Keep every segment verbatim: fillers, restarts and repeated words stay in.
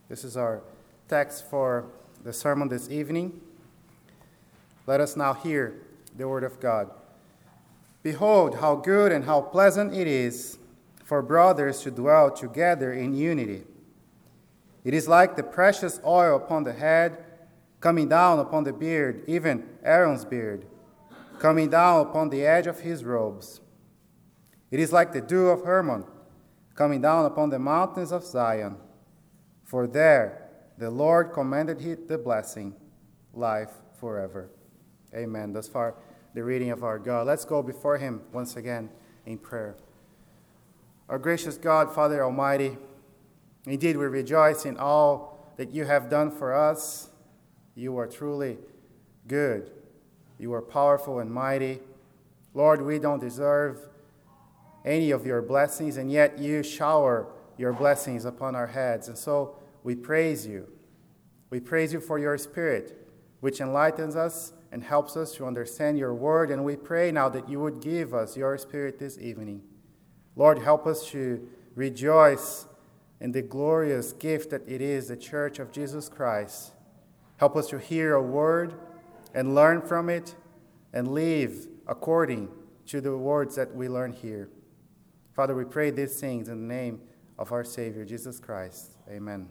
This is our text for the sermon this evening. Let us now hear the word of God. Behold, how good and how pleasant it is for brothers to dwell together in unity. It is like the precious oil upon the head, coming down upon the beard, even Aaron's beard, coming down upon the edge of his robes. It is like the dew of Hermon, coming down upon the mountains of Zion. For there the Lord commanded he the blessing, life forever. Amen. Thus far, the reading of our God. Let's go before him once again in prayer. Our gracious God, Father Almighty, indeed we rejoice in all that you have done for us. You are truly good. You are powerful and mighty. Lord, we don't deserve any of your blessings, and yet you shower your blessings upon our heads. And so we praise you. We praise you for your Spirit, which enlightens us and helps us to understand your word. And we pray now that you would give us your Spirit this evening. Lord, help us to rejoice in the glorious gift that it is, the Church of Jesus Christ. Help us to hear a word and learn from it and live according to the words that we learn here. Father, we pray these things in the name of our Savior, Jesus Christ. Amen.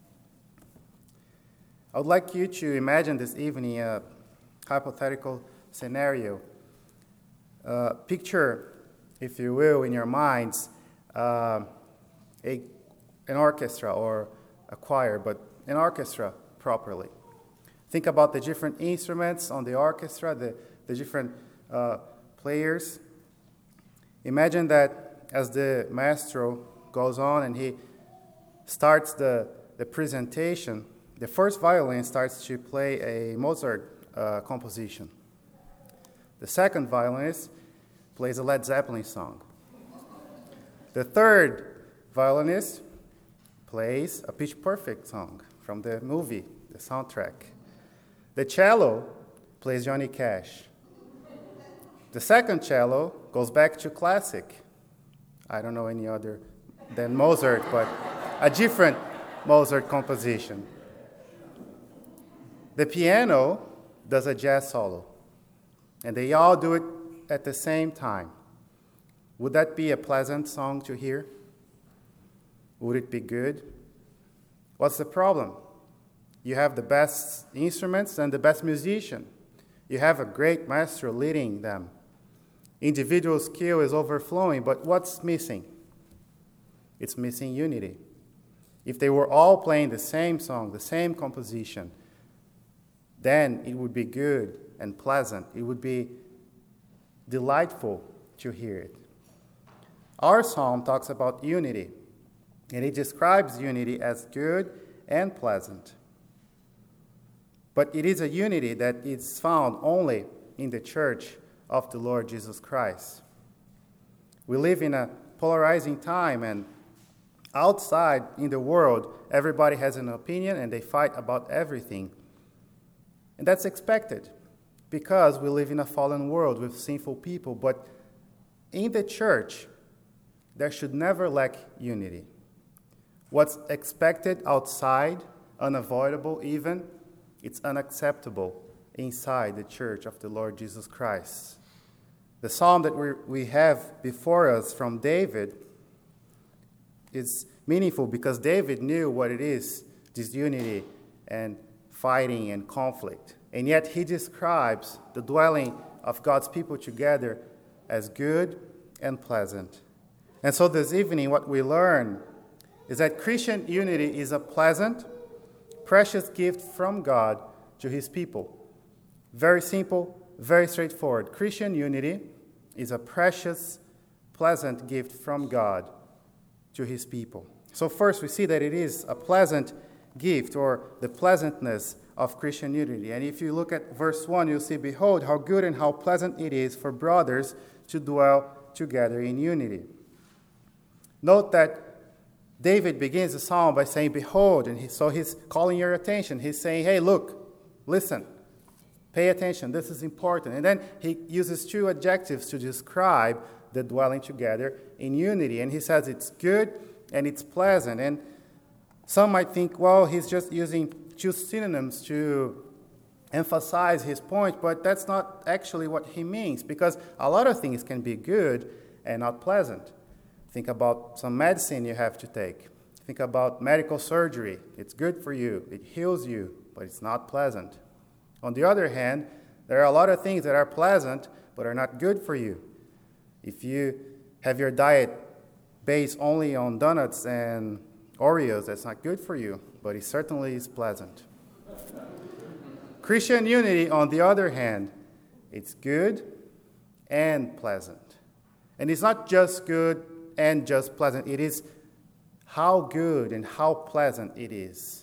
I would like you to imagine this evening a hypothetical scenario. Uh, picture, if you will, in your minds, uh, a, an orchestra or a choir, but an orchestra properly. Think about the different instruments on the orchestra, the, the different uh, players. Imagine that as the maestro goes on and he starts the, the presentation, the first violin starts to play a Mozart uh, composition. The second violinist plays a Led Zeppelin song. The third violinist plays a Pitch Perfect song from the movie, the soundtrack. The cello plays Johnny Cash. The second cello goes back to classic. I don't know any other than Mozart, but a different Mozart composition. The piano does a jazz solo, and they all do it at the same time. Would that be a pleasant song to hear? Would it be good? What's the problem? You have the best instruments and the best musician. You have a great maestro leading them. Individual skill is overflowing, but what's missing? It's missing unity. If they were all playing the same song, the same composition, then it would be good and pleasant. It would be delightful to hear it. Our psalm talks about unity, and it describes unity as good and pleasant. But it is a unity that is found only in the church of the Lord Jesus Christ. We live in a polarizing time, and outside in the world, everybody has an opinion and they fight about everything. And that's expected because we live in a fallen world with sinful people. But in the church, there should never lack unity. What's expected outside, unavoidable even, it's unacceptable inside the church of the Lord Jesus Christ. The psalm that we we have before us from David is meaningful because David knew what it is, this unity and fighting and conflict. And yet he describes the dwelling of God's people together as good and pleasant. And so this evening what we learn is that Christian unity is a pleasant, precious gift from God to his people. Very simple, very straightforward. Christian unity is a precious, pleasant gift from God to his people. So first we see that it is a pleasant gift, or the pleasantness of Christian unity. And if you look at verse one, you'll see, behold, how good and how pleasant it is for brothers to dwell together in unity. Note that David begins the psalm by saying, behold, and he, so he's calling your attention. He's saying, hey, look, listen. Pay attention, this is important. And then he uses two adjectives to describe the dwelling together in unity. And he says it's good and it's pleasant. And Some might think, well, he's just using two synonyms to emphasize his point, but that's not actually what he means, because a lot of things can be good and not pleasant. Think about some medicine you have to take. Think about medical surgery. It's good for you. It heals you, but it's not pleasant. On the other hand, there are a lot of things that are pleasant but are not good for you. If you have your diet based only on donuts and Oreos, that's not good for you, but it certainly is pleasant. Christian unity, on the other hand, it's good and pleasant. And it's not just good and just pleasant. It is how good and how pleasant it is.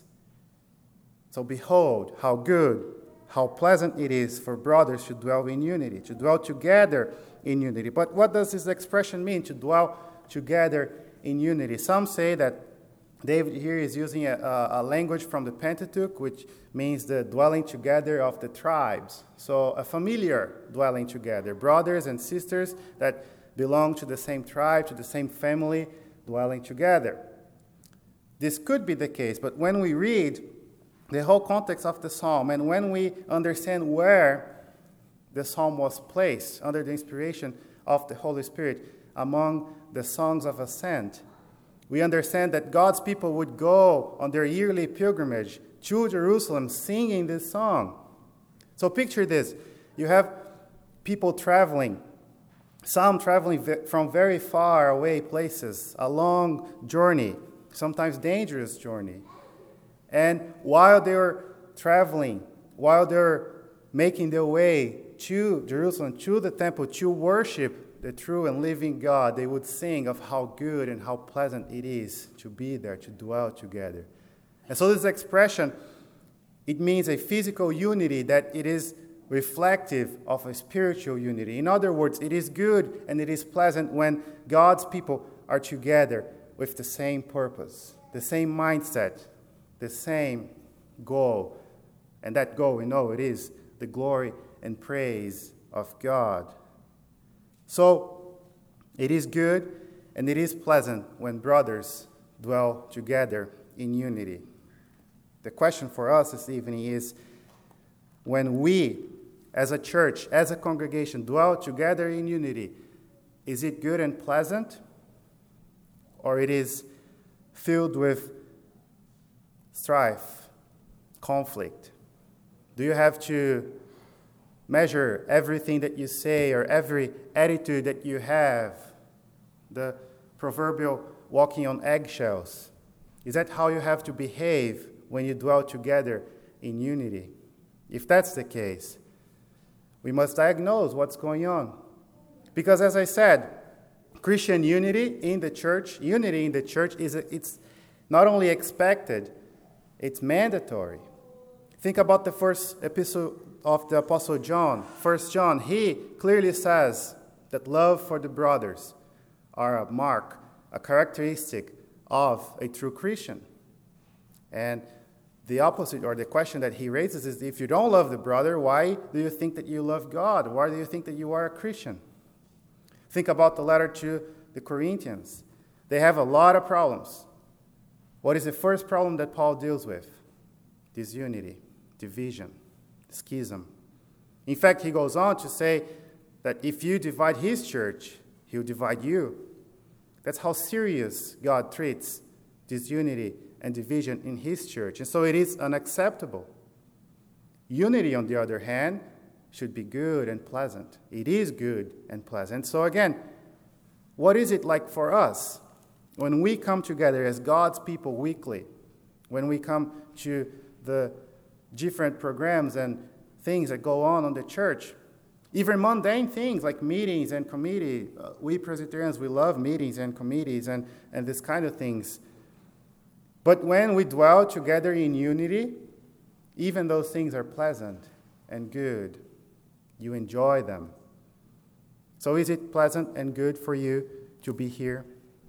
So behold, how good, how pleasant it is for brothers to dwell in unity, to dwell together in unity. But what does this expression mean, to dwell together in unity? Some say that David here is using a, a language from the Pentateuch, which means the dwelling together of the tribes. So a familiar dwelling together, brothers and sisters that belong to the same tribe, to the same family, dwelling together. This could be the case, but when we read the whole context of the psalm, and when we understand where the psalm was placed under the inspiration of the Holy Spirit among the songs of ascent, we understand that God's people would go on their yearly pilgrimage to Jerusalem singing this song. So picture this. You have people traveling, some traveling from very far away places, a long journey, sometimes dangerous journey. And while they were traveling, while they were making their way to Jerusalem, to the temple, to worship the true and living God, they would sing of how good and how pleasant it is to be there, to dwell together. And so this expression, it means a physical unity that it is reflective of a spiritual unity. In other words, it is good and it is pleasant when God's people are together with the same purpose, the same mindset, the same goal. And that goal, we know it is the glory and praise of God. So, it is good and it is pleasant when brothers dwell together in unity. The question for us this evening is, when we, as a church, as a congregation, dwell together in unity, is it good and pleasant? Or it is filled with strife, conflict? Do you have to measure everything that you say or every attitude that you have? The proverbial walking on eggshells. Is that how you have to behave when you dwell together in unity? If that's the case, we must diagnose what's going on. Because as I said, Christian unity in the church, unity in the church, is a, it's not only expected, it's mandatory. Think about the first epistle of the Apostle John, First John. He clearly says that love for the brothers are a mark, a characteristic of a true Christian. And the opposite, or the question that he raises, is if you don't love the brother, why do you think that you love God? Why do you think that you are a Christian? Think about the letter to the Corinthians. They have a lot of problems. What is the first problem that Paul deals with? Disunity, division, schism. In fact, he goes on to say that if you divide his church, he'll divide you. That's how serious God treats disunity and division in his church. And so it is unacceptable. Unity, on the other hand, should be good and pleasant. It is good and pleasant. So again, what is it like for us when we come together as God's people weekly, when we come to the different programs and things that go on in the church, even mundane things like meetings and committee. Uh, we Presbyterians, we love meetings and committees and, and this kind of things. But when we dwell together in unity, even those things are pleasant and good. You enjoy them. So is it pleasant and good for you to be here?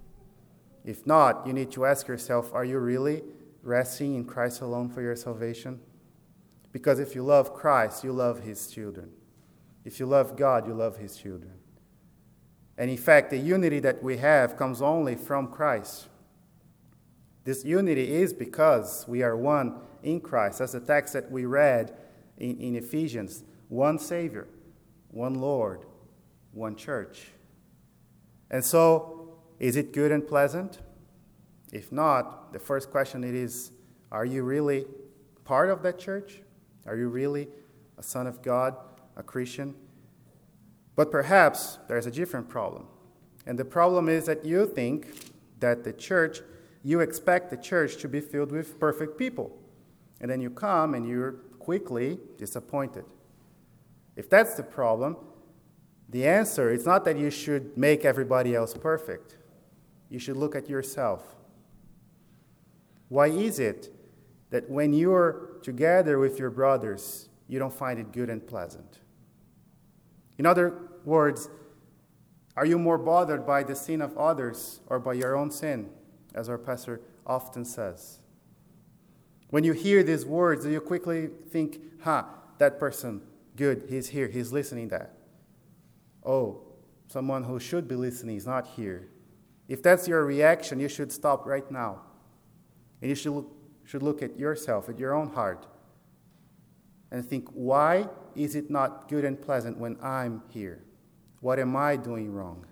If not, you need to ask yourself, are you really resting in Christ alone for your salvation? Because if you love Christ, you love his children. If you love God, you love his children. And in fact, the unity that we have comes only from Christ. This unity is because we are one in Christ. That's the text that we read in, in Ephesians. One Savior, one Lord, one church. And so, is it good and pleasant? If not, the first question it is, are you really part of that church? Are you really a son of God, a Christian? But perhaps there's a different problem. And the problem is that you think that the church, you expect the church to be filled with perfect people. And then you come and you're quickly disappointed. If that's the problem, the answer is not that you should make everybody else perfect. You should look at yourself. Why is it that when you're together with your brothers, you don't find it good and pleasant? In other words, are you more bothered by the sin of others or by your own sin, as our pastor often says? When you hear these words, do you quickly think, ha, that person, good, he's here, he's listening to that. Oh, someone who should be listening is not here. If that's your reaction, you should stop right now. And you should look, should look at yourself, at your own heart, and think, why is it not good and pleasant when I'm here? What am I doing wrong?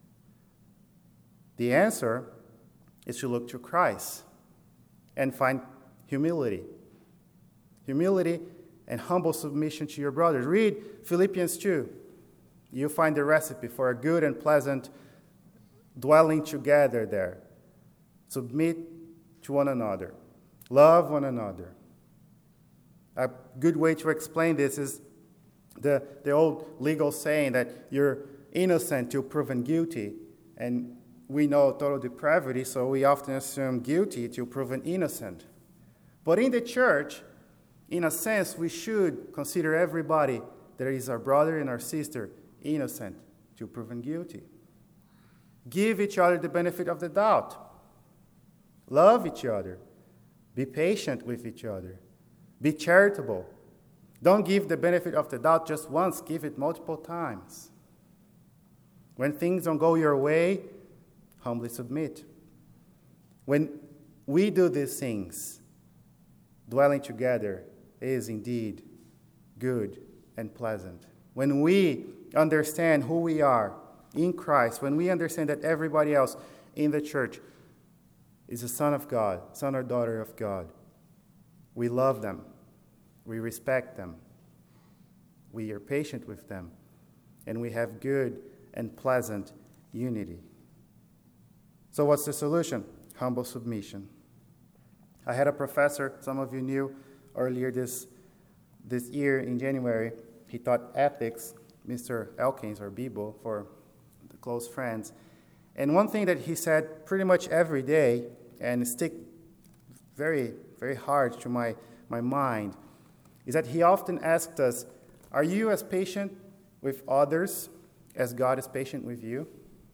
The answer is to look to Christ and find humility. Humility and humble submission to your brothers. Read Philippians two. You'll find the recipe for a good and pleasant dwelling together there. Submit to one another. Love one another. A good way to explain this is the, the old legal saying that you're innocent till proven guilty. And we know total depravity, so we often assume guilty till proven innocent. But in the church, in a sense, we should consider everybody that is our brother and our sister innocent till proven guilty. Give each other the benefit of the doubt. Love each other. Be patient with each other. Be charitable. Don't give the benefit of the doubt just once, give it multiple times. When things don't go your way, humbly submit. When we do these things, dwelling together is indeed good and pleasant. When we understand who we are in Christ, when we understand that everybody else in the church is a son of God, son or daughter of God, we love them, we respect them, we are patient with them, and we have good and pleasant unity. So what's the solution? Humble submission. I had a professor, some of you knew earlier this, this year in January, he taught ethics, Mister Elkins, or Bibo for the close friends. And one thing that he said pretty much every day, and stick very, very hard to my, my mind, is that he often asked us, are you as patient with others as God is patient with you?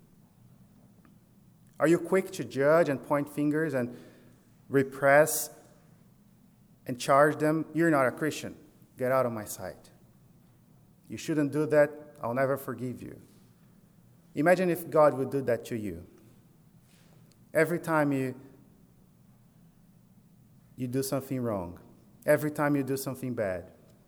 Are you quick to judge and point fingers and repress and charge them? You're not a Christian. Get out of my sight. You shouldn't do that. I'll never forgive you. Imagine if God would do that to you. Every time you, you do something wrong. Every time you do something bad.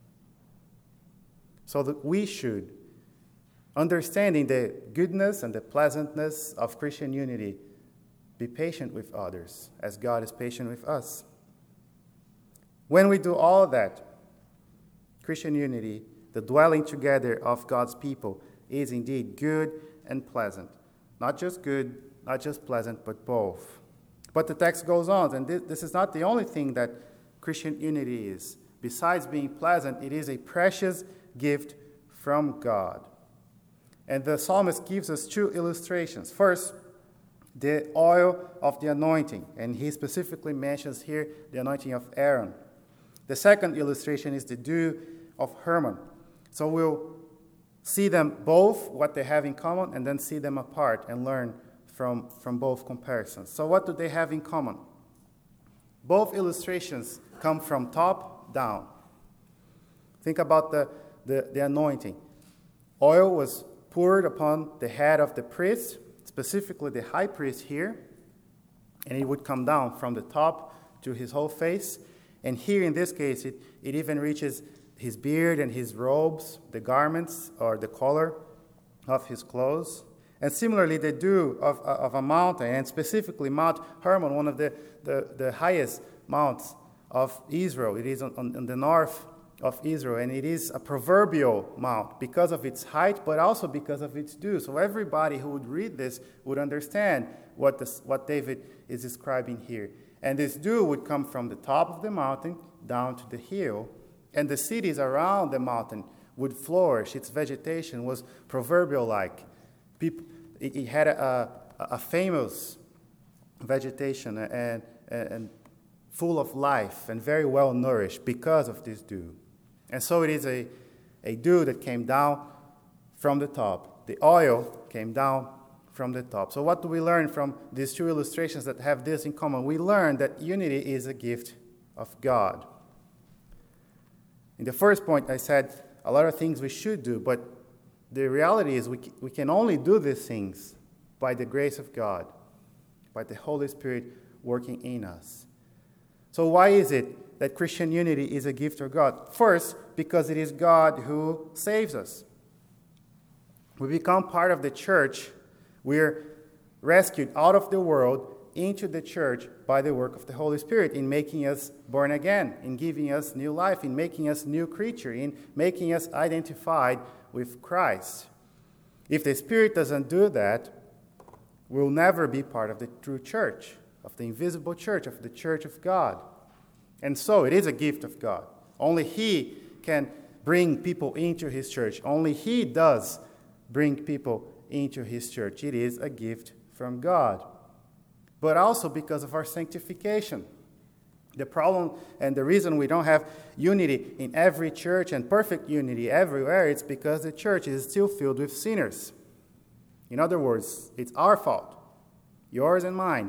So that we should, understanding the goodness and the pleasantness of Christian unity, be patient with others as God is patient with us. When we do all that, Christian unity, the dwelling together of God's people, is indeed good and pleasant. Not just good, not just pleasant, but both. But the text goes on, and this, this is not the only thing that Christian unity is. Besides being pleasant, it is a precious gift from God. And the psalmist gives us two illustrations. First, the oil of the anointing, and he specifically mentions here the anointing of Aaron. The second illustration is the dew of Hermon. So we'll see them both, what they have in common, and then see them apart and learn from, from both comparisons. So what do they have in common? Both illustrations come from top down. Think about the, the, the anointing. Oil was poured upon the head of the priest, specifically the high priest here, and it would come down from the top to his whole face. And here in this case, it, it even reaches his beard and his robes, the garments or the collar of his clothes. And similarly, the dew of, of a mountain, and specifically Mount Hermon, one of the, the, the highest mounts of Israel. It is on, on, on the north of Israel, and it is a proverbial mount because of its height, but also because of its dew. So everybody who would read this would understand what, this, what David is describing here. And this dew would come from the top of the mountain down to the hill, and the cities around the mountain would flourish. Its vegetation was proverbial-like. People, it, it had a, a, a famous vegetation and, and, and full of life and very well nourished because of this dew. And so it is a, a dew that came down from the top. The oil came down from the top. So what do we learn from these two illustrations that have this in common? We learn that unity is a gift of God. In the first point, I said a lot of things we should do, but the reality is we, we can only do these things by the grace of God, by the Holy Spirit working in us. So why is it that Christian unity is a gift of God? First, because it is God who saves us. We become part of the church. We're rescued out of the world into the church by the work of the Holy Spirit in making us born again, in giving us new life, in making us new creature, in making us identified with Christ. If the Spirit doesn't do that, we'll never be part of the true church, of the invisible church, of the church of God. And so it is a gift of God. Only He can bring people into His church. Only He does bring people into His church. It is a gift from God. But also because of our sanctification. The problem and the reason we don't have unity in every church and perfect unity everywhere, it's because the church is still filled with sinners. In other words, it's our fault, yours and mine.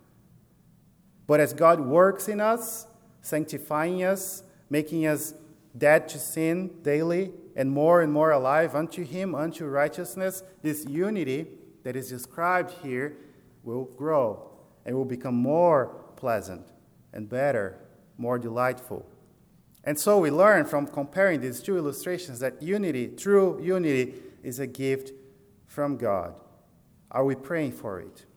But as God works in us, sanctifying us, making us dead to sin daily, and more and more alive unto Him, unto righteousness, this unity that is described here will grow and will become more pleasant and better, more delightful. And so we learn from comparing these two illustrations that unity, true unity, is a gift from God. Are we praying for it?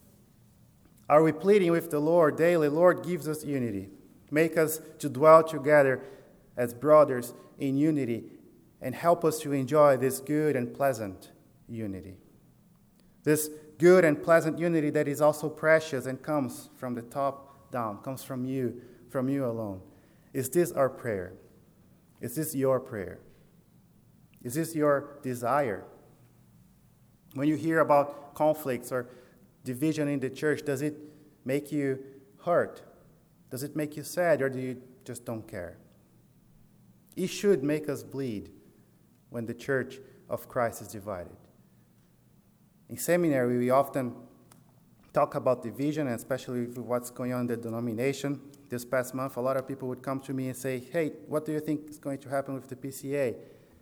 Are we pleading with the Lord daily? Lord, gives us unity. Make us to dwell together as brothers in unity and help us to enjoy this good and pleasant unity. This good and pleasant unity that is also precious and comes from the top down, comes from you, from you alone. Is this our prayer? Is this your prayer? Is this your desire? When you hear about conflicts or division in the church, does it make you hurt? Does it make you sad, or do you just don't care? It should make us bleed when the church of Christ is divided. In seminary, we often talk about division, and especially with what's going on in the denomination. This past month, a lot of people would come to me and say, hey, what do you think is going to happen with the P C A?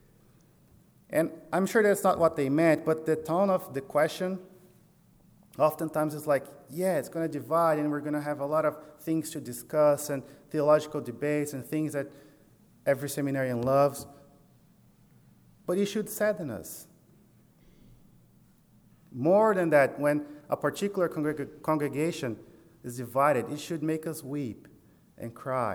And I'm sure that's not what they meant, but the tone of the question oftentimes is like, yeah, it's going to divide, and we're going to have a lot of things to discuss and theological debates and things that every seminarian loves. But it should sadden us. More than that, when a particular congreg- congregation is divided, it should make us weep and cry,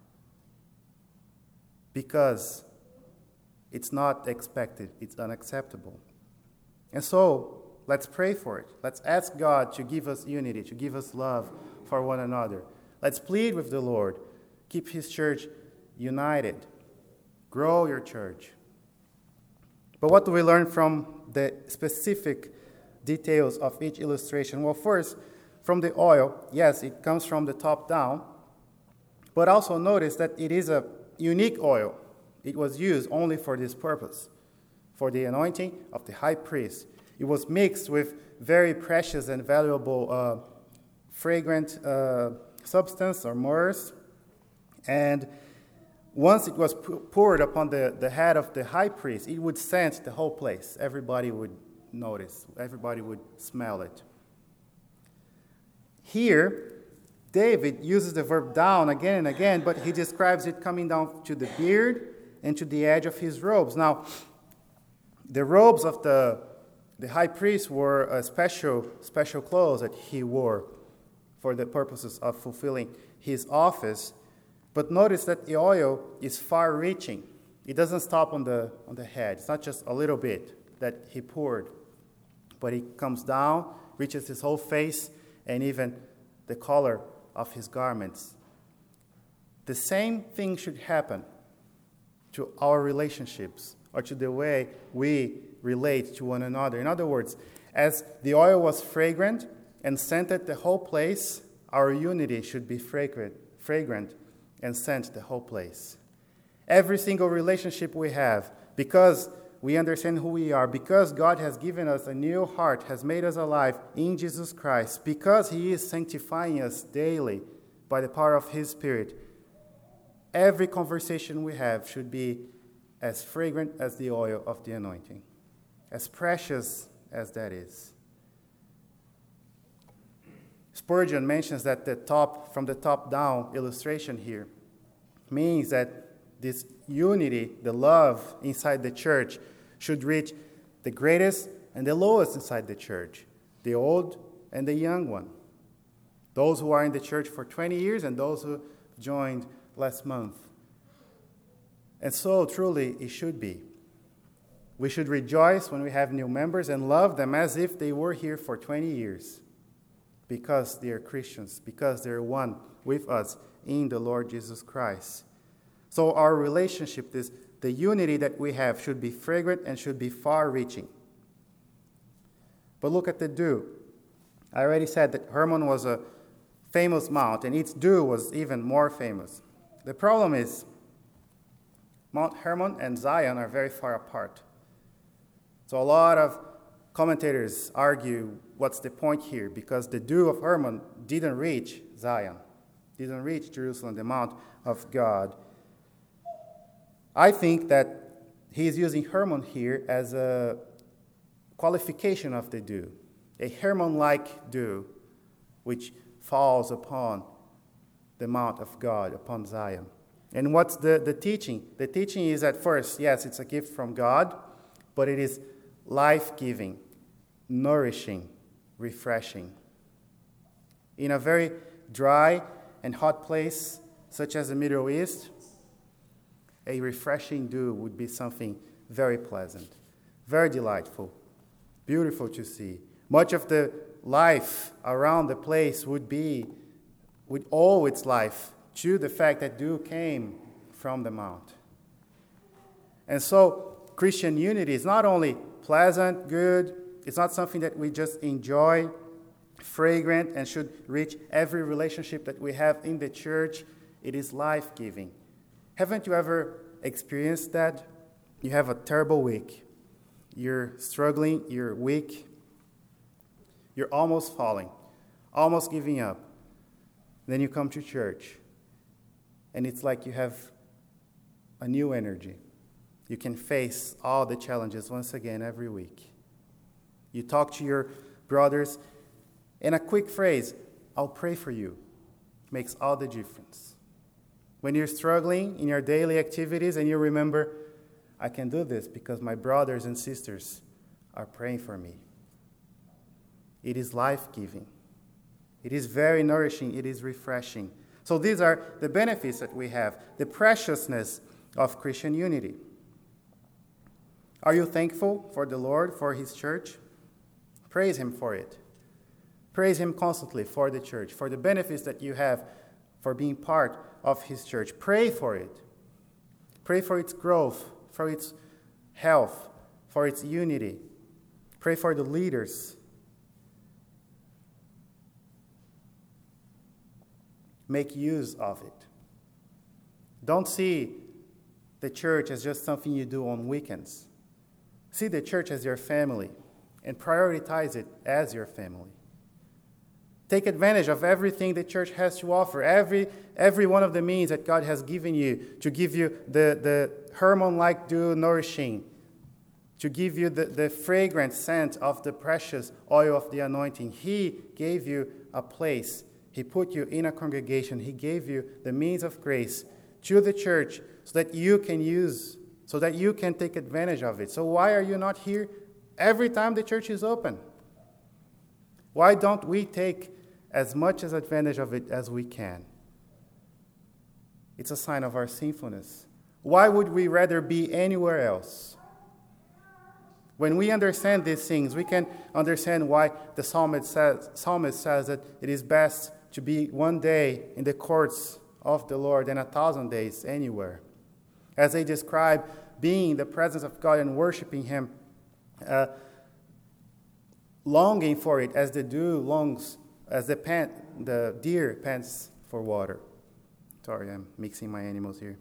because it's not expected, it's unacceptable. And so, let's pray for it. Let's ask God to give us unity, to give us love for one another. Let's plead with the Lord. Keep His church united. Grow your church. But what do we learn from the specific details of each illustration? Well, first, from the oil, yes, it comes from the top down. But also notice that it is a unique oil. It was used only for this purpose, for the anointing of the high priest. It was mixed with very precious and valuable uh, fragrant uh, substance or myrrh. And once it was poured upon the, the head of the high priest, it would scent the whole place. Everybody would notice. Everybody would smell it. Here, David uses the verb down again and again, but he describes it coming down to the beard and to the edge of his robes. Now, the robes of the, the high priest were a special, special clothes that he wore for the purposes of fulfilling his office. But notice that the oil is far-reaching. It doesn't stop on the, on the head. It's not just a little bit that he poured, but it comes down, reaches his whole face, and even the collar of his garments. The same thing should happen to our relationships or to the way we relate to one another. In other words, as the oil was fragrant and scented the whole place, our unity should be fragrant, fragrant and scent the whole place. Every single relationship we have, because we understand who we are, because God has given us a new heart, has made us alive in Jesus Christ, because He is sanctifying us daily by the power of His Spirit, every conversation we have should be as fragrant as the oil of the anointing, as precious as that is. Spurgeon mentions that the top, from the top down illustration here, means that this unity, the love inside the church, should reach the greatest and the lowest inside the church, the old and the young one, those who are in the church for twenty years and those who joined last month. And so, truly, it should be. We should rejoice when we have new members and love them as if they were here for twenty years, because they are Christians, because they're one with us in the Lord Jesus Christ. So our relationship, this, the unity that we have, should be fragrant and should be far-reaching. But look at the dew. I already said that Hermon was a famous mount, and its dew was even more famous. The problem is, Mount Hermon and Zion are very far apart. So a lot of commentators argue what's the point here, because the dew of Hermon didn't reach Zion, didn't reach Jerusalem, the Mount of God. I think that he is using Hermon here as a qualification of the dew, a Hermon-like dew, which falls upon the Mount of God, upon Zion. And what's the, the teaching? The teaching is at first, yes, it's a gift from God, but it is life-giving, nourishing, refreshing. In a very dry and hot place, such as the Middle East, a refreshing dew would be something very pleasant, very delightful, beautiful to see. Much of the life around the place would be, would owe its life to the fact that dew came from the mount. And so Christian unity is not only pleasant, good, it's not something that we just enjoy, fragrant, and should reach every relationship that we have in the church. It is life-giving. Haven't you ever experienced that? You have a terrible week. You're struggling, you're weak, you're almost falling, almost giving up. Then you come to church, and it's like you have a new energy. You can face all the challenges once again every week. You talk to your brothers, and a quick phrase, "I'll pray for you," makes all the difference. When you're struggling in your daily activities and you remember, I can do this because my brothers and sisters are praying for me. It is life-giving. It is very nourishing. It is refreshing. So these are the benefits that we have, the preciousness of Christian unity. Are you thankful for the Lord, for His church? Praise Him for it. Praise Him constantly for the church, for the benefits that you have for being part of His church. Pray for it. Pray for its growth, for its health, for its unity. Pray for the leaders. Make use of it. Don't see the church as just something you do on weekends. See the church as your family and prioritize it as your family. Take advantage of everything the church has to offer, every every one of the means that God has given you to give you the, the Hermon-like dew nourishing to give you the, the fragrant scent of the precious oil of the anointing. He gave you a place. He put you in a congregation. He gave you the means of grace to the church so that you can use, so that you can take advantage of it. So why are you not here every time the church is open? Why don't we take as much as advantage of it as we can? It's a sign of our sinfulness. Why would we rather be anywhere else? When we understand these things, we can understand why the psalmist says, psalmist says that it is best to be one day in the courts of the Lord than a thousand days anywhere. As they describe being in the presence of God and worshiping Him, uh, longing for it as the dew longs, as the, pant, the deer pants for water. Sorry, I'm mixing my animals here.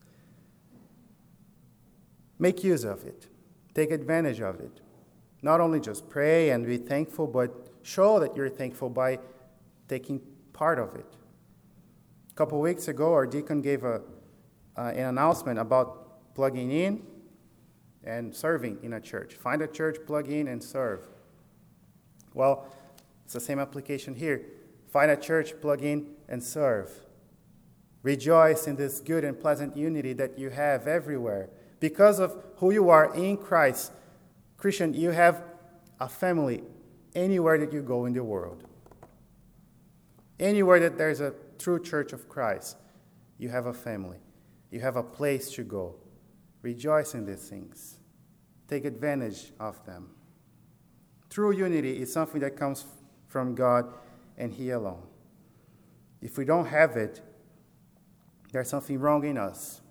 Make use of it. Take advantage of it. Not only just pray and be thankful, but show that you're thankful by taking part of it. A couple of weeks ago, our deacon gave a, uh, an announcement about plugging in and serving in a church. Find a church, plug in, and serve. Well, it's the same application here. Find a church, plug in, and serve. Rejoice in this good and pleasant unity that you have everywhere. Because of who you are in Christ, Christian, you have a family anywhere that you go in the world. Anywhere that there's a true church of Christ, you have a family. You have a place to go. Rejoice in these things. Take advantage of them. True unity is something that comes from God and He alone. If we don't have it, there's something wrong in us.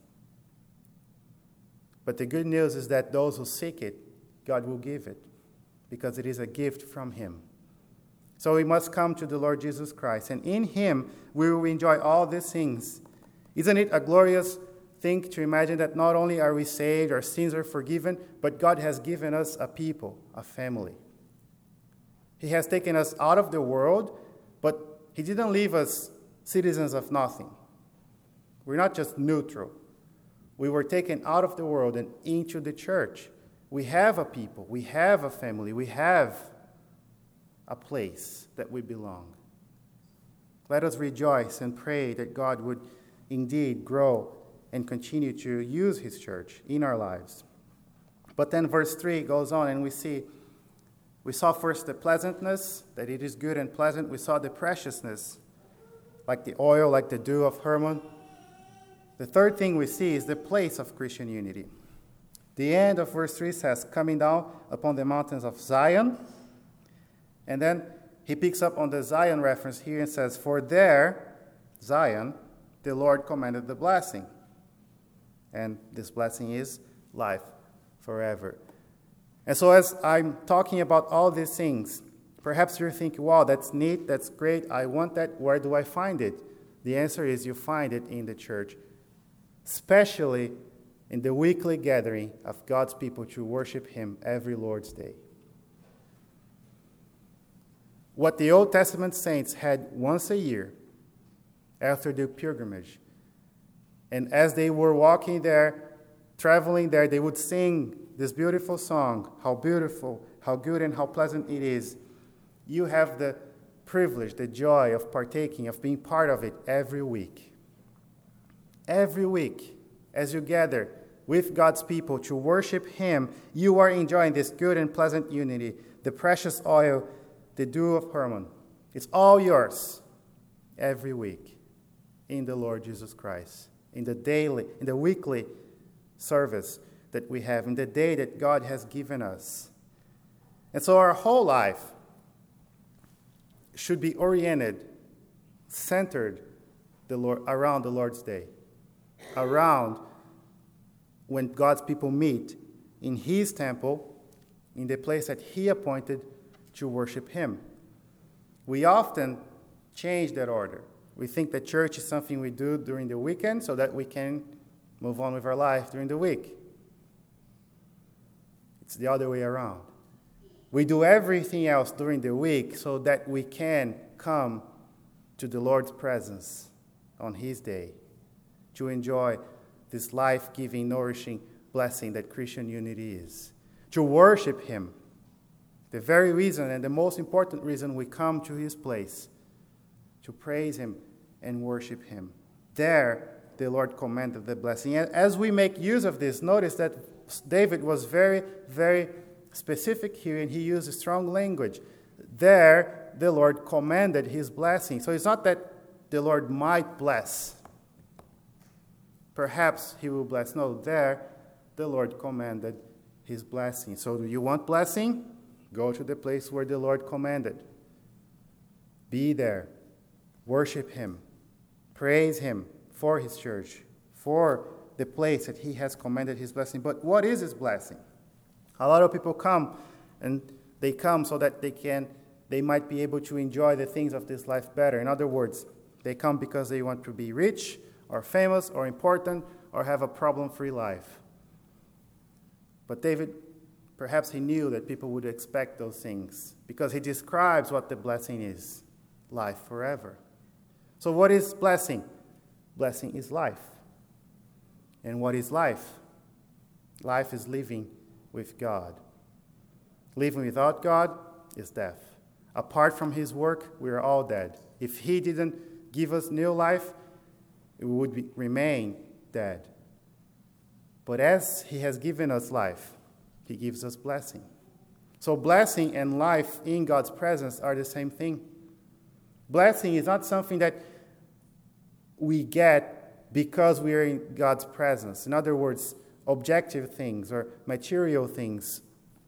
But the good news is that those who seek it, God will give it, because it is a gift from Him. So we must come to the Lord Jesus Christ, and in Him we will enjoy all these things. Isn't it a glorious thing to imagine that not only are we saved, our sins are forgiven, but God has given us a people, a family. He has taken us out of the world, but He didn't leave us citizens of nothing. We're not just neutral. We were taken out of the world and into the church. We have a people. We have a family. We have a place that we belong. Let us rejoice and pray that God would indeed grow and continue to use His church in our lives. But then verse three goes on, and we see, we saw first the pleasantness, that it is good and pleasant. We saw the preciousness, like the oil, like the dew of Hermon. The third thing we see is the place of Christian unity. The end of verse three says, coming down upon the mountains of Zion. And then he picks up on the Zion reference here and says, for there, Zion, the Lord commanded the blessing. And this blessing is life forever. And so as I'm talking about all these things, perhaps you're thinking, wow, that's neat, that's great, I want that, where do I find it? The answer is you find it in the church, especially in the weekly gathering of God's people to worship Him every Lord's Day. What the Old Testament saints had once a year after the pilgrimage, and as they were walking there, traveling there, they would sing this beautiful song, how beautiful, how good and how pleasant it is. You have the privilege, the joy of partaking, of being part of it every week. Every week, as you gather with God's people to worship Him, you are enjoying this good and pleasant unity, the precious oil, the dew of Hermon. It's all yours every week in the Lord Jesus Christ, in the daily, in the weekly service that we have, in the day that God has given us. And so our whole life should be oriented, centered the Lord, around the Lord's Day, around when God's people meet in His temple, in the place that He appointed to worship Him. We often change that order. We think that church is something we do during the weekend so that we can move on with our life during the week. It's the other way around. We do everything else during the week so that we can come to the Lord's presence on His day to enjoy this life-giving, nourishing blessing that Christian unity is. to worship him. The very reason and the most important reason we come to his place, to praise him and worship him. There, the Lord commanded the blessing. And as we make use of this, notice that David was very, very specific here, and he used strong language. There, the Lord commanded his blessing. So it's not that the Lord might bless. Perhaps he will bless. No, there, the Lord commanded his blessing. So do you want blessing? Go to the place where the Lord commanded. Be there. Worship him. Praise him for his church, for the place that he has commanded his blessing. But what is his blessing? A lot of people come, and they come so that they can, they might be able to enjoy the things of this life better. In other words, they come because they want to be rich or famous or important or have a problem-free life. But David, perhaps he knew that people would expect those things because he describes what the blessing is, life forever. So what is blessing? Blessing is life. And what is life? Life is living with God. Living without God is death. Apart from his work, we are all dead. If he didn't give us new life, we would be, remain dead. But as he has given us life, he gives us blessing. So blessing and life in God's presence are the same thing. Blessing is not something that we get because we are in God's presence. In other words, objective things or material things.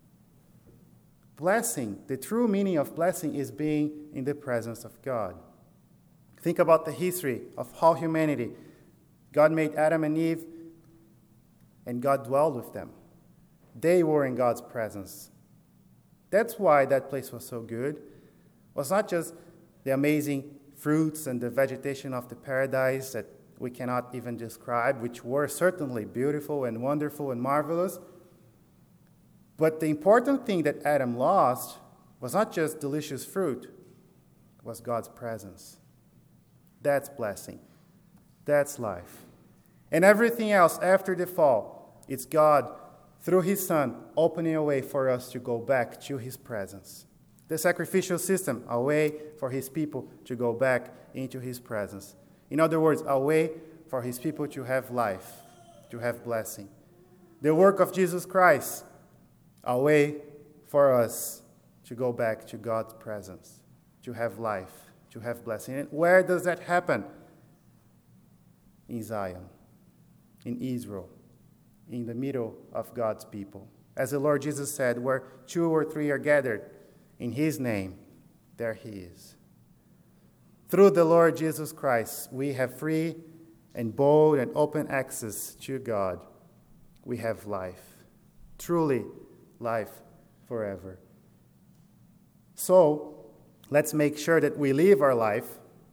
Blessing, the true meaning of blessing is being in the presence of God. Think about the history of how humanity, God made Adam and Eve, and God dwelled with them. They were in God's presence. That's why that place was so good. It was not just the amazing fruits and the vegetation of the paradise that we cannot even describe, which were certainly beautiful and wonderful and marvelous. But the important thing that Adam lost was not just delicious fruit, it was God's presence. That's blessing. That's life. And everything else after the fall, it's God, through his Son, opening a way for us to go back to his presence. The sacrificial system, a way for his people to go back into his presence. In other words, a way for his people to have life, to have blessing. The work of Jesus Christ, a way for us to go back to God's presence, to have life, to have blessing. And where does that happen? In Zion, in Israel, in the middle of God's people. As the Lord Jesus said, where two or three are gathered in his name, there he is. Through the Lord Jesus Christ, we have free and bold and open access to God. We have life, truly life forever. So, let's make sure that we live our life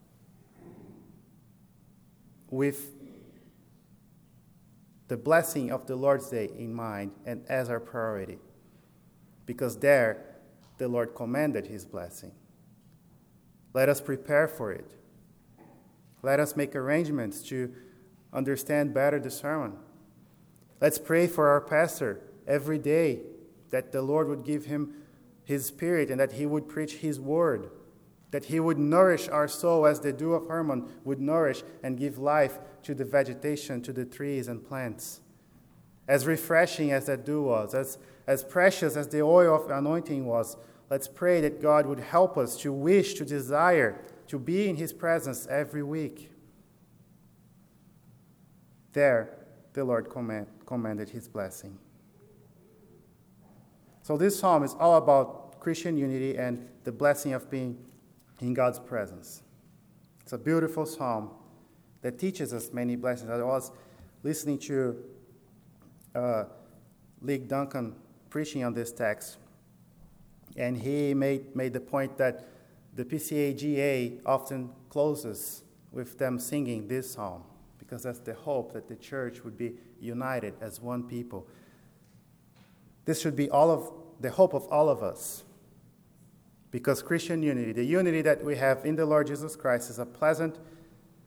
with the blessing of the Lord's Day in mind and as our priority. Because there, the Lord commanded his blessing. Let us prepare for it. Let us make arrangements to understand better the sermon. Let's pray for our pastor every day that the Lord would give him his spirit and that he would preach his word, that he would nourish our soul as the dew of Hermon would nourish and give life to the vegetation, to the trees and plants. As refreshing as that dew was, as, as precious as the oil of anointing was, let's pray that God would help us to wish, to desire, to be in his presence every week. There, the Lord command, commanded his blessing. So this psalm is all about Christian unity and the blessing of being in God's presence. It's a beautiful psalm that teaches us many blessings. I was listening to uh, Lee Duncan preaching on this text, and he made, made the point that the P C A G A often closes with them singing this psalm, because that's the hope that the church would be united as one people. This should be all of the hope of all of us, because Christian unity, the unity that we have in the Lord Jesus Christ, is a pleasant,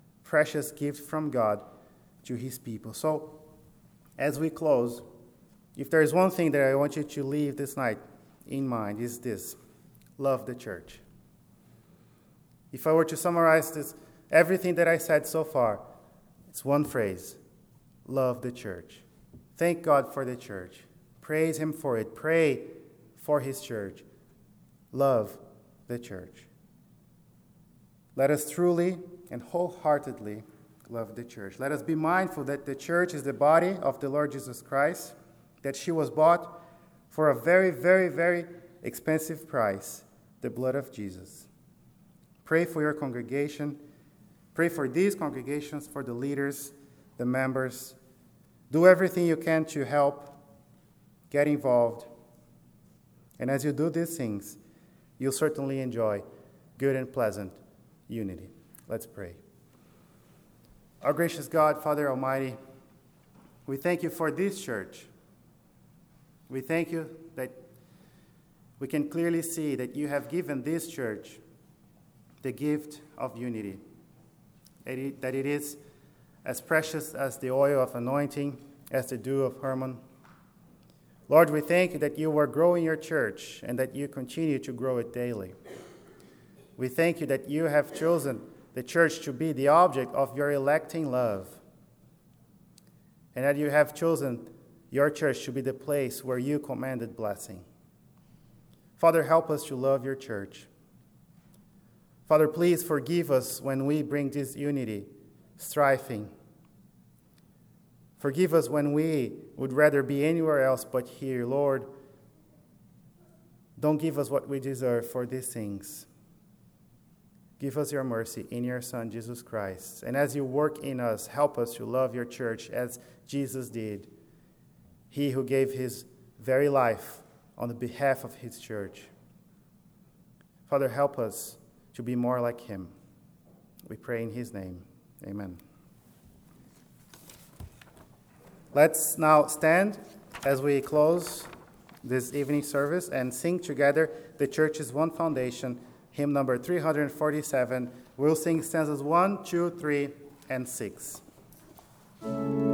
precious gift from God to his people. So, as we close, If there is one thing that I want you to leave this night in mind, is this: love the church. If I were to summarize this, everything that I said so far, it's one phrase: love the church. Thank God for the church. Praise him for it. Pray for his church. Love the church. Let us truly and wholeheartedly love the church. Let us be mindful that the church is the body of the Lord Jesus Christ, that she was bought for a very, very, very expensive price, the blood of Jesus. Pray for your congregation. Pray for these congregations, for the leaders, the members. Do everything you can to help. Get involved. And as you do these things, you'll certainly enjoy good and pleasant unity. Let's pray. Our gracious God, Father Almighty, we thank you for this church. We thank you that we can clearly see that you have given this church the gift of unity, that it, that it is as precious as the oil of anointing, as the dew of Hermon. Lord, we thank you that you are growing your church and that you continue to grow it daily. We thank you that you have chosen the church to be the object of your electing love, and that you have chosen your church to be the place where you commanded blessing. Father, help us to love your church. Father, please forgive us when we bring disunity, strifing. Forgive us when we would rather be anywhere else but here. Lord, don't give us what we deserve for these things. Give us your mercy in your Son, Jesus Christ. And as you work in us, help us to love your church as Jesus did. He who gave his very life on the behalf of his church. Father, help us to be more like him. We pray in his name. Amen. Let's now stand as we close this evening service and sing together the church's One Foundation, hymn number three hundred forty-seven. We'll sing stanzas one, two, three, and six.